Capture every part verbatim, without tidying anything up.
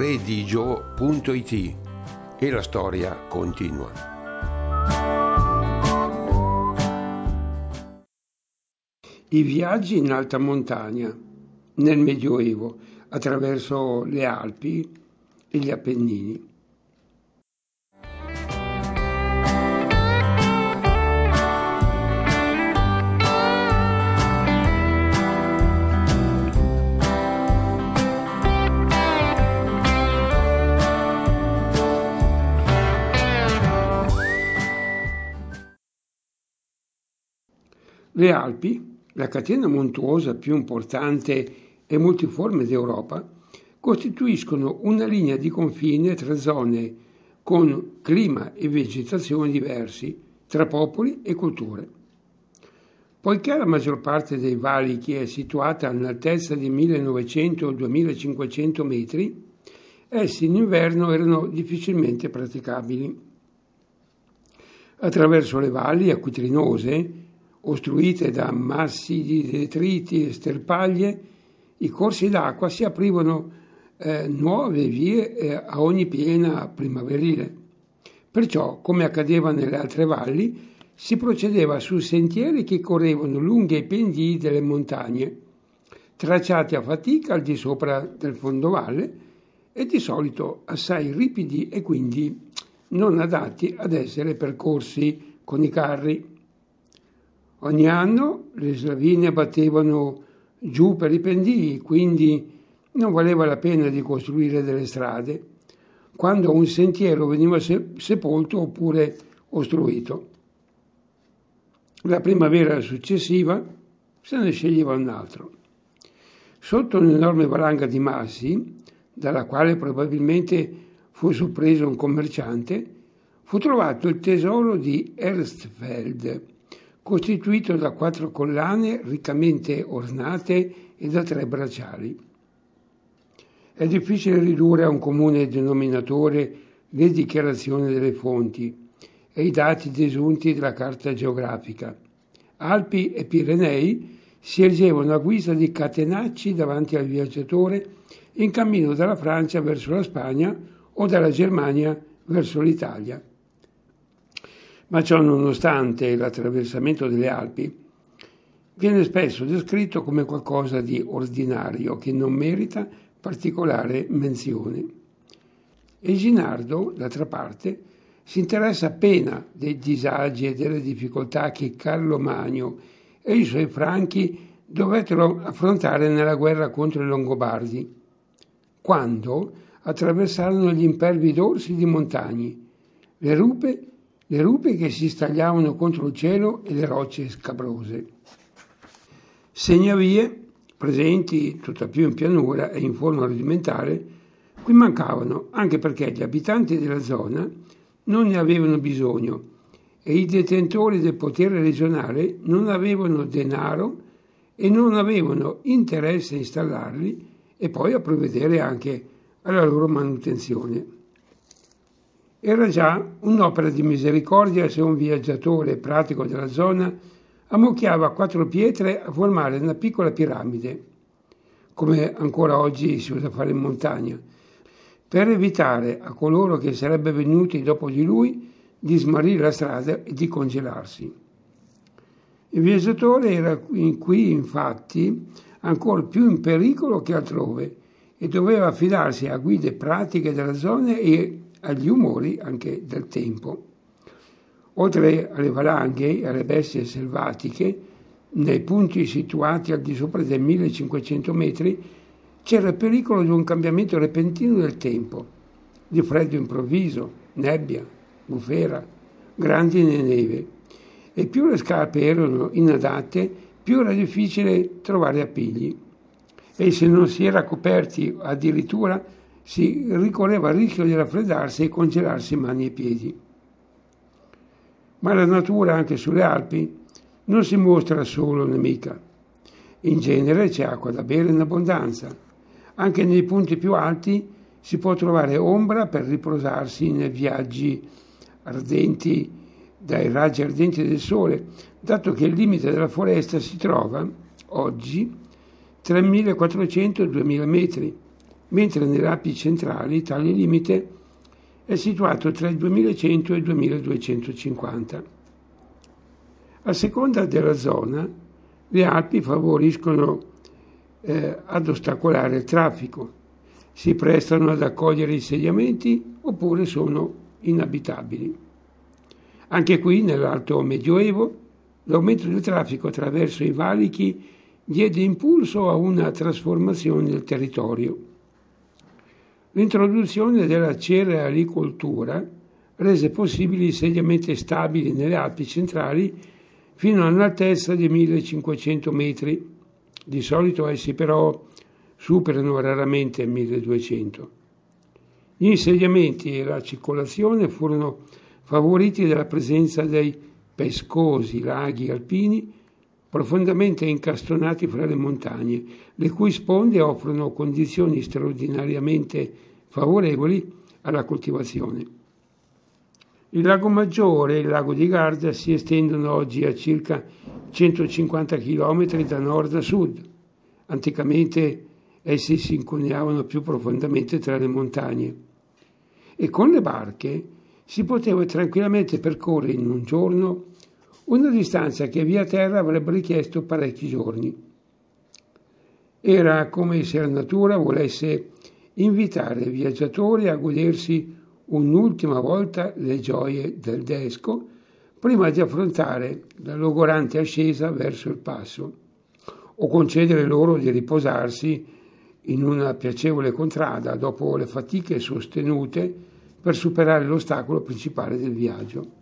redigio punto it e la storia continua. I viaggi in alta montagna nel Medioevo attraverso le Alpi e gli Appennini. Le Alpi, la catena montuosa più importante e multiforme d'Europa, costituiscono una linea di confine tra zone con clima e vegetazione diversi, tra popoli e culture. Poiché la maggior parte dei valichi è situata a un'altezza di millenovecento duemilacinquecento metri, essi in inverno erano difficilmente praticabili. Attraverso le valli acquitrinose, ostruite da massi di detriti e sterpaglie, i corsi d'acqua si aprivano eh, nuove vie eh, a ogni piena primaverile. Perciò, come accadeva nelle altre valli, si procedeva su sentieri che correvano lungo i pendii delle montagne, tracciati a fatica al di sopra del fondovalle e di solito assai ripidi e quindi non adatti ad essere percorsi con i carri. Ogni anno le slavine battevano giù per i pendii, quindi non valeva la pena di costruire delle strade, quando un sentiero veniva sepolto oppure ostruito. La primavera successiva se ne sceglieva un altro. Sotto un'enorme valanga di massi, dalla quale probabilmente fu sorpreso un commerciante, fu trovato il tesoro di Erstfeld, costituito da quattro collane riccamente ornate e da tre bracciali. È difficile ridurre a un comune denominatore le dichiarazioni delle fonti e i dati desunti della carta geografica. Alpi e Pirenei si ergevano a guisa di catenacci davanti al viaggiatore in cammino dalla Francia verso la Spagna o dalla Germania verso l'Italia. Ma ciò nonostante, l'attraversamento delle Alpi viene spesso descritto come qualcosa di ordinario che non merita particolare menzione. E Ginardo, d'altra parte, si interessa appena dei disagi e delle difficoltà che Carlo Magno e i suoi franchi dovettero affrontare nella guerra contro i Longobardi, quando attraversarono gli impervi dorsi di montagne, le rupe le rupe che si stagliavano contro il cielo e le rocce scabrose. Segnavie, presenti tutt'al più in pianura e in forma rudimentale, qui mancavano, anche perché gli abitanti della zona non ne avevano bisogno e i detentori del potere regionale non avevano denaro e non avevano interesse a installarli e poi a provvedere anche alla loro manutenzione. Era già un'opera di misericordia se un viaggiatore pratico della zona ammucchiava quattro pietre a formare una piccola piramide, come ancora oggi si usa fare in montagna, per evitare a coloro che sarebbero venuti dopo di lui di smarrire la strada e di congelarsi. Il viaggiatore era qui infatti ancora più in pericolo che altrove e doveva affidarsi a guide pratiche della zona e agli umori anche del tempo. Oltre alle valanghe e alle bestie selvatiche, nei punti situati al di sopra dei millecinquecento metri c'era il pericolo di un cambiamento repentino del tempo, di freddo improvviso, nebbia, bufera, grandine e neve. E più le scarpe erano inadatte, più era difficile trovare appigli. E se non si era coperti addirittura si ricorreva al rischio di raffreddarsi e congelarsi mani e piedi. Ma la natura anche sulle Alpi non si mostra solo nemica. In genere c'è acqua da bere in abbondanza. Anche nei punti più alti si può trovare ombra per riposarsi nei viaggi ardenti, dai raggi ardenti del sole, dato che il limite della foresta si trova, oggi, tra millequattrocento e duemila metri, mentre nelle Alpi centrali tale limite è situato tra i duemilacento e i duemiladuecentocinquanta. A seconda della zona, le Alpi favoriscono eh, ad ostacolare il traffico, si prestano ad accogliere insediamenti oppure sono inabitabili. Anche qui, nell'Alto Medioevo, l'aumento del traffico attraverso i valichi diede impulso a una trasformazione del territorio. L'introduzione della cerealicoltura rese possibili insediamenti stabili nelle Alpi centrali fino a un'altezza di millecinquecento metri. Di solito essi però superano raramente milleduecento. Gli insediamenti e la circolazione furono favoriti dalla presenza dei pescosi laghi alpini profondamente incastonati fra le montagne, le cui sponde offrono condizioni straordinariamente favorevoli alla coltivazione. Il lago Maggiore e il lago di Garda si estendono oggi a circa centocinquanta chilometri da nord a sud. Anticamente essi si incuneavano più profondamente tra le montagne e con le barche si poteva tranquillamente percorrere in un giorno una distanza che via terra avrebbe richiesto parecchi giorni. Era come se la natura volesse invitare i viaggiatori a godersi un'ultima volta le gioie del Desco prima di affrontare la logorante ascesa verso il passo, o concedere loro di riposarsi in una piacevole contrada dopo le fatiche sostenute per superare l'ostacolo principale del viaggio.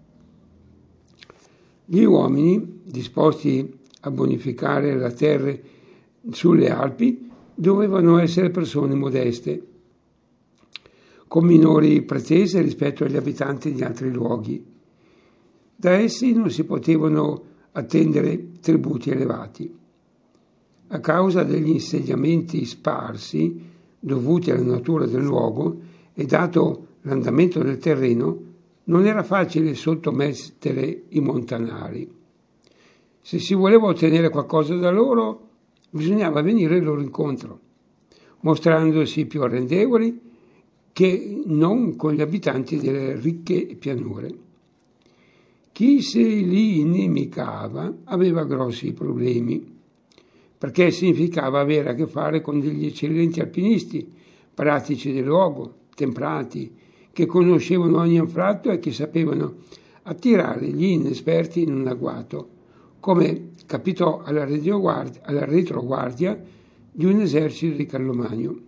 Gli uomini, disposti a bonificare la terra sulle Alpi, dovevano essere persone modeste, con minori pretese rispetto agli abitanti di altri luoghi. Da essi non si potevano attendere tributi elevati. A causa degli insediamenti sparsi, dovuti alla natura del luogo e dato l'andamento del terreno, non era facile sottomettere i montanari. Se si voleva ottenere qualcosa da loro, bisognava venire loro incontro, mostrandosi più arrendevoli che non con gli abitanti delle ricche pianure. Chi se li inimicava aveva grossi problemi, perché significava avere a che fare con degli eccellenti alpinisti, pratici del luogo, temprati, che conoscevano ogni anfratto e che sapevano attirare gli inesperti in un agguato, come capitò alla retroguardia di un esercito di Carlomagno.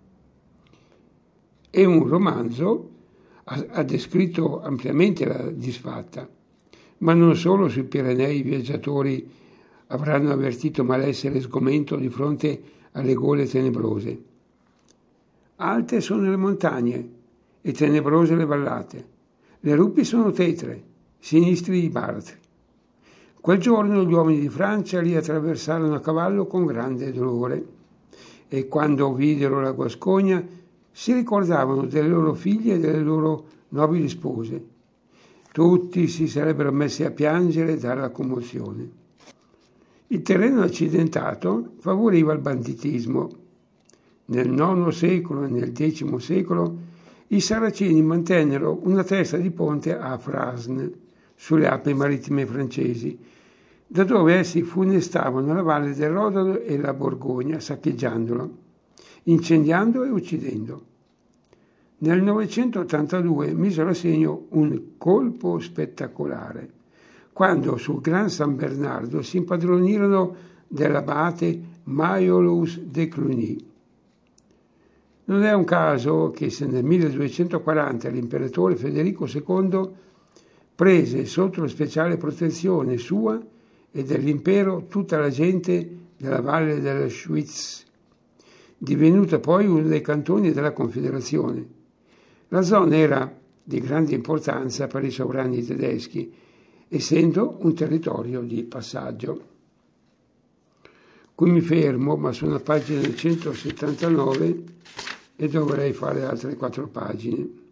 E un romanzo ha, ha descritto ampiamente la disfatta, ma non solo sui Pirenei i viaggiatori avranno avvertito malessere e sgomento di fronte alle gole tenebrose. Alte sono le montagne e tenebrose le vallate, le rupi sono tetre, sinistri i baratri. Quel giorno gli uomini di Francia li attraversarono a cavallo con grande dolore e quando videro la Guascogna si ricordavano delle loro figlie e delle loro nobili spose. Tutti si sarebbero messi a piangere dalla commozione. Il terreno accidentato favoriva il banditismo. Nel nono secolo e nel decimo secolo i saraceni mantennero una testa di ponte a Frasne, sulle Alpi marittime francesi, da dove essi funestavano la valle del Rodano e la Borgogna, saccheggiandolo, incendiando e uccidendo. Nel novecentottantadue misero a segno un colpo spettacolare, quando sul Gran San Bernardo si impadronirono dell'abate Maiolus de Cluny. Non è un caso che se nel milleduecentoquaranta l'imperatore Federico secondo prese sotto speciale protezione sua e dell'impero tutta la gente della valle della Schwitz, divenuta poi uno dei cantoni della Confederazione. La zona era di grande importanza per i sovrani tedeschi, essendo un territorio di passaggio. Qui mi fermo, ma sono a pagina centosettantanove e dovrei fare altre quattro pagine.